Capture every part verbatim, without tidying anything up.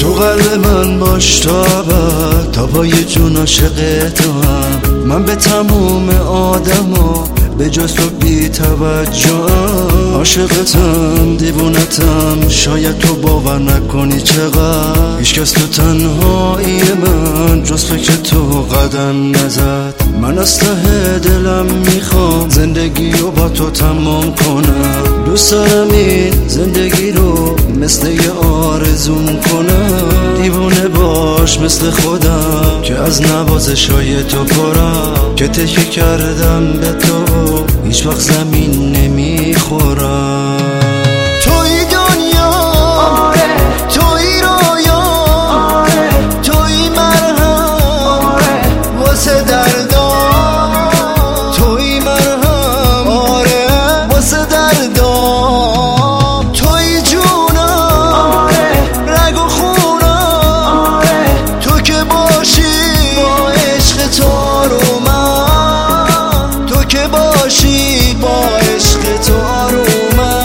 تو قلب من باش تا ابد، تا پای جون عاشقتم. من به تموم آدما به جز تو بی توجهم. عاشقتم، دیوونتم، شاید تو باور نکنی چقدر. هیچکس تو تنهایی من جز فکر تو قدم نزد. من از ته دلم میخوام زندگی رو با تو تمام کنم. دوست دارم این زندگی رو مثل یه آرزوم کنم. دیوونه باش مثل خودم که از نوازشای تو پرم، که تکیه کردم به تو هیچ وقت زمین نمیخورم. توی دنیا، آره. توی رویا، آره. توی مرهم، آره. واسه دردام. توی مرهم، آره. واسه دردام. توی جونم، آره. رگ و خونم، آره. تو که باشی با عشق تو رو من، تو که باشی با عشق تو رو من.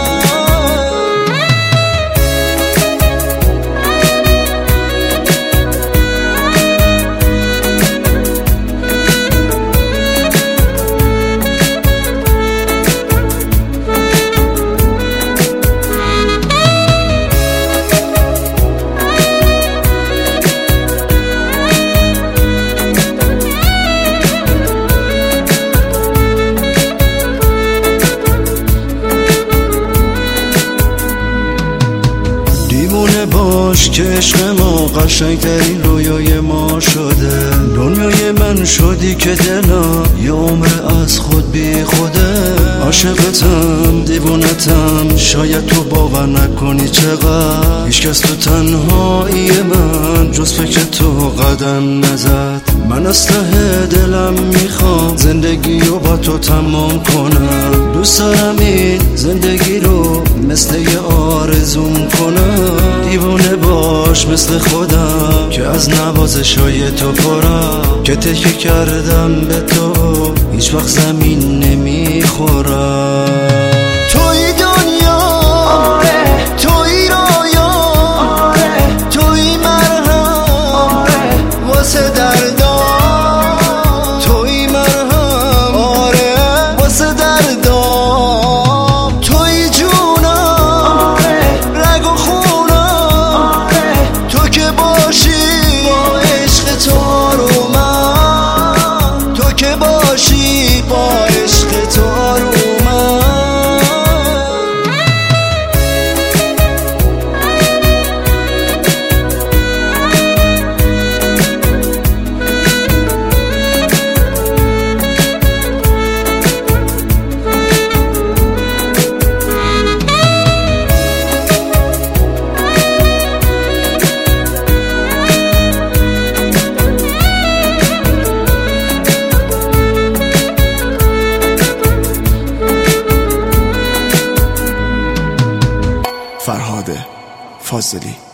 دیوونه باش که عشق ما قشنگترین رویای ما شده. دنیای من شدی که دلم یه عمر از خود بی خوده. عاشقتم، دیوونتم، شاید تو باور نکنی چقدر. هیچکس تو تنهایی من جز فکر تو قدم نزد. من از ته دلم میخوام زندگی رو با تو تمام کنم. دوست دارم این زندگی رو مثل یه آرزوم کنم. دیوونه باش مثل خودم که از نوازشای تو پرم، که تکیه کردم به تو هیچ وقت زمین نمیخورم. توی دنیا، آره. توی رویا، آره. توی مرهم، آره. واسه دردام. توی مرهم، آره. واسه دردام. توی جونم، آره. رگ و خونم، آره. تو که باشی با عشق تو رو من، تو که باشی با عشق تو رو من. فرهاد فاضلی.